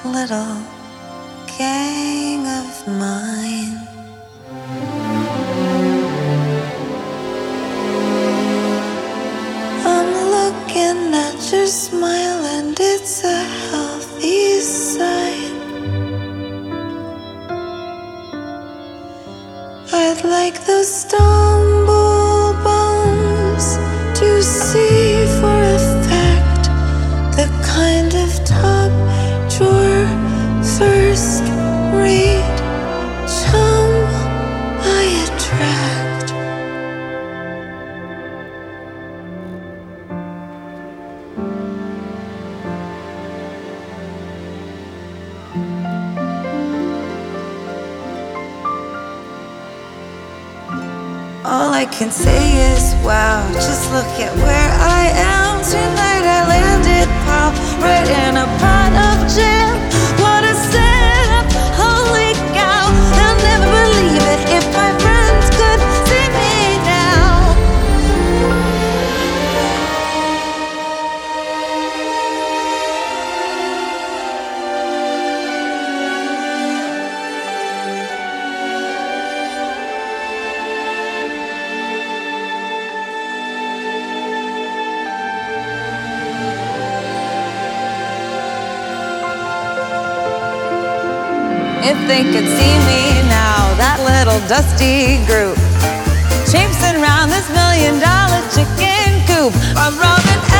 little gang of mine. I'm looking at your smile and it's a healthy sign. I'd like those stumble bones to see for effect the kind of top drawer first rate chum I attract. All I can say is wow, just look at where I am. Tonight I landed pop right in a pot of jam. What a setup, holy cow. They'll never believe it if my friends could see me now. If they could see me now, that little dusty group chasing around this $1 million chicken coop. I'm Robin